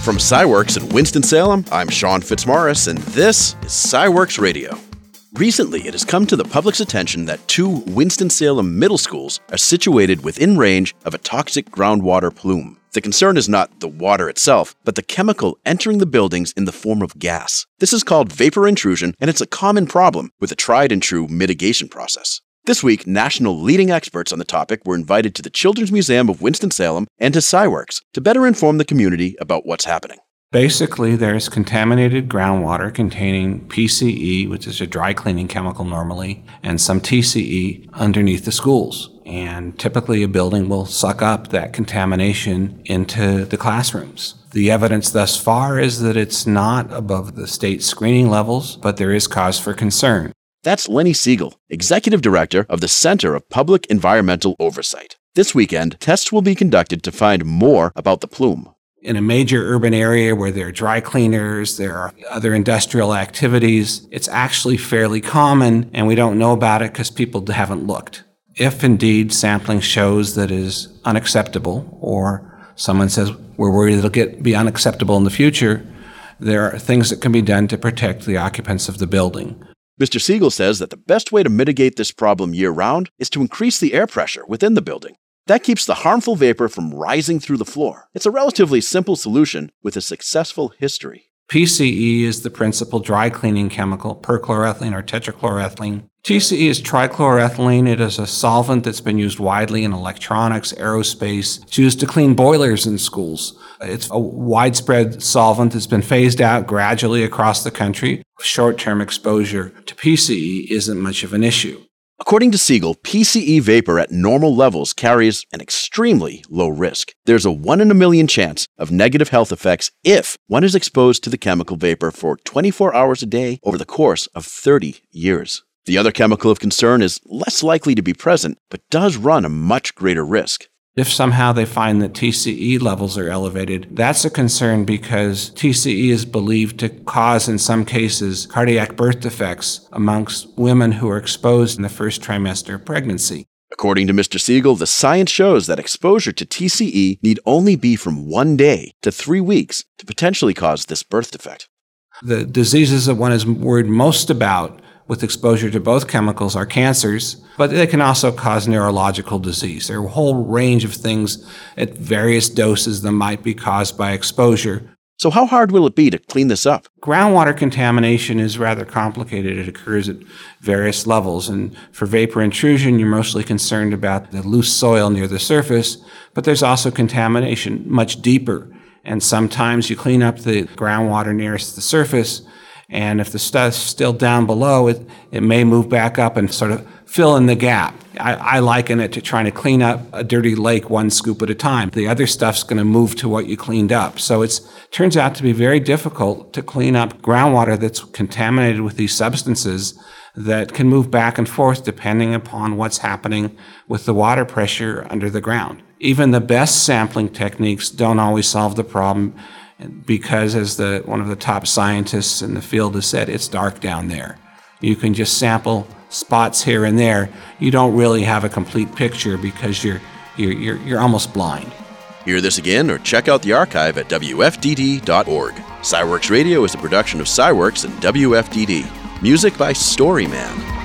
From SciWorks in Winston-Salem, I'm Sean Fitzmaurice, and this is SciWorks Radio. Recently, it has come to the public's attention that 2 Winston-Salem middle schools are situated within range of a toxic groundwater plume. The concern is not the water itself, but the chemical entering the buildings in the form of gas. This is called vapor intrusion, and it's a common problem with a tried and true mitigation process. This week, national leading experts on the topic were invited to the Children's Museum of Winston-Salem and to SciWorks to better inform the community about what's happening. Basically, there's contaminated groundwater containing PCE, which is a dry cleaning chemical normally, and some TCE underneath the schools. And typically a building will suck up that contamination into the classrooms. The evidence thus far is that it's not above the state screening levels, but there is cause for concern. That's Lenny Siegel, Executive Director of the Center of Public Environmental Oversight. This weekend, tests will be conducted to find more about the plume. In a major urban area where there are dry cleaners, there are other industrial activities, it's actually fairly common, and we don't know about it because people haven't looked. If indeed sampling shows that is unacceptable, or someone says we're worried it'll be unacceptable in the future, there are things that can be done to protect the occupants of the building. Mr. Siegel says that the best way to mitigate this problem year-round is to increase the air pressure within the building. That keeps the harmful vapor from rising through the floor. It's a relatively simple solution with a successful history. PCE is the principal dry cleaning chemical, perchloroethylene or tetrachloroethylene. TCE is trichloroethylene. It is a solvent that's been used widely in electronics, aerospace. It's used to clean boilers in schools. It's a widespread solvent that's been phased out gradually across the country. Short-term exposure to PCE isn't much of an issue. According to Siegel, PCE vapor at normal levels carries an extremely low risk. There's a 1 in a million chance of negative health effects if one is exposed to the chemical vapor for 24 hours a day over the course of 30 years. The other chemical of concern is less likely to be present, but does run a much greater risk. If somehow they find that TCE levels are elevated, that's a concern because TCE is believed to cause, in some cases, cardiac birth defects amongst women who are exposed in the first trimester of pregnancy. According to Mr. Siegel, the science shows that exposure to TCE need only be from 1 day to 3 weeks to potentially cause this birth defect. The diseases that one is worried most about with exposure to both chemicals are cancers, but they can also cause neurological disease. There are a whole range of things at various doses that might be caused by exposure. So how hard will it be to clean this up? Groundwater contamination is rather complicated. It occurs at various levels. And for vapor intrusion, you're mostly concerned about the loose soil near the surface, but there's also contamination much deeper. And sometimes you clean up the groundwater nearest the surface, and if the stuff's still down below, it may move back up and sort of fill in the gap. I liken it to trying to clean up a dirty lake 1 scoop at a time. The other stuff's going to move to what you cleaned up. So it turns out to be very difficult to clean up groundwater that's contaminated with these substances that can move back and forth depending upon what's happening with the water pressure under the ground. Even the best sampling techniques don't always solve the problem, because as one of the top scientists in the field has said, it's dark down there. You can just sample spots here and there. You don't really have a complete picture because you're almost blind. Hear this again or check out the archive at WFDD.org. SciWorks Radio is a production of SciWorks and WFDD. Music by Storyman.